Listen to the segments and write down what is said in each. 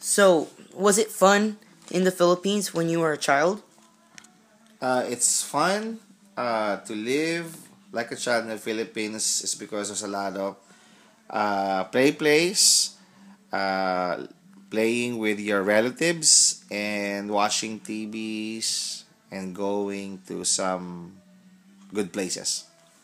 So, was it fun in the Philippines when you were a child? It's fun to live like a child in the Philippines is because there's a lot of play place, uh, playing with your relatives, and watching TVs and going to some good places.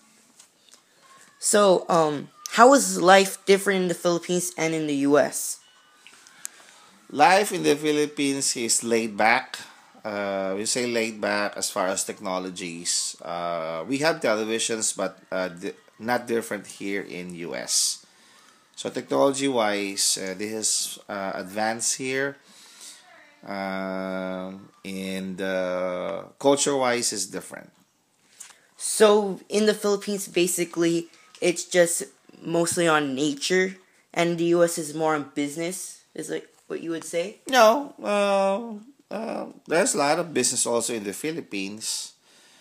So, how was life different in the Philippines and in the US? Life in the Philippines is laid back. We say laid back as far as technologies. We have televisions, but not different here in US. So technology wise, this is advanced here, and culture wise is different. So, in the Philippines, basically, it's just mostly on nature, and the US is more on business, is like what you would say? No, there's a lot of business also in the Philippines.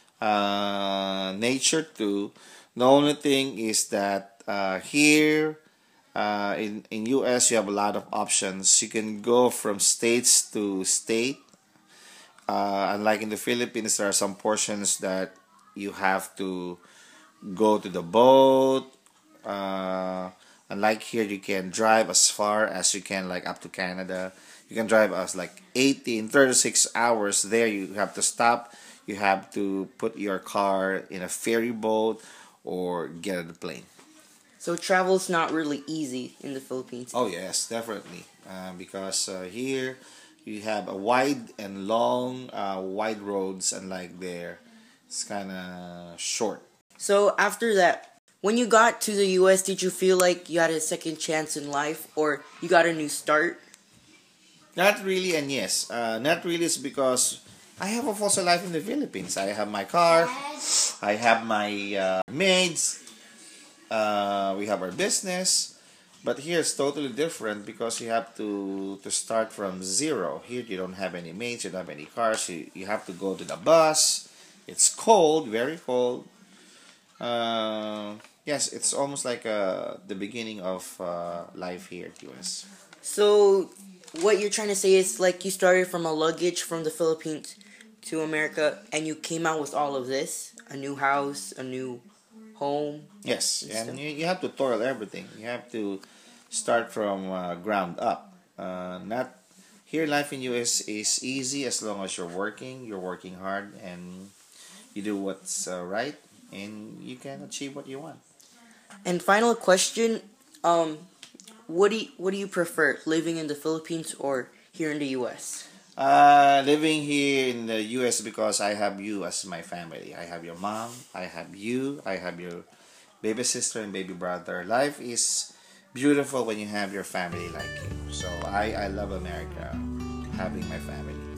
Nature too. The only thing is that here in US you have a lot of options. You can go from states to state. Unlike in the Philippines, there are some portions that you have to go to the boat. Uh, Unlike here, you can drive as far as you can, like up to Canada. You can drive as like 18, 36 hours. There, you have to stop. You have to put your car in a ferry boat or get on a plane. So, travel's not really easy in the Philippines. Oh yes, definitely. Because here you have a wide and long, wide roads, unlike there, it's kind of short. So, after that, when you got to the US, did you feel like you had a second chance in life or you got a new start? Not really, and yes, not really is because I have a fossil life in the Philippines. I have my car, I have my maids, we have our business. But here it's totally different because you have to start from zero. Here you don't have any maids, you don't have any cars. You have to go to the bus. It's cold, very cold. Yes, it's almost like the beginning of life here at US. So, what you're trying to say is like you started from a luggage from the Philippines to America and you came out with all of this a new house, a new home. Yes, And and stuff. you have to toil everything. You have to start from ground up. Not here. Life in US is easy as long as you're working. You're working hard and you do what's right, and you can achieve what you want. And final question, um, what do you prefer, living in the Philippines or here in the US? Living here in the US because I have you as my family. I have your mom. I have you. I have your baby sister and baby brother. Life is beautiful when you have your family like you. So I love America, having my family.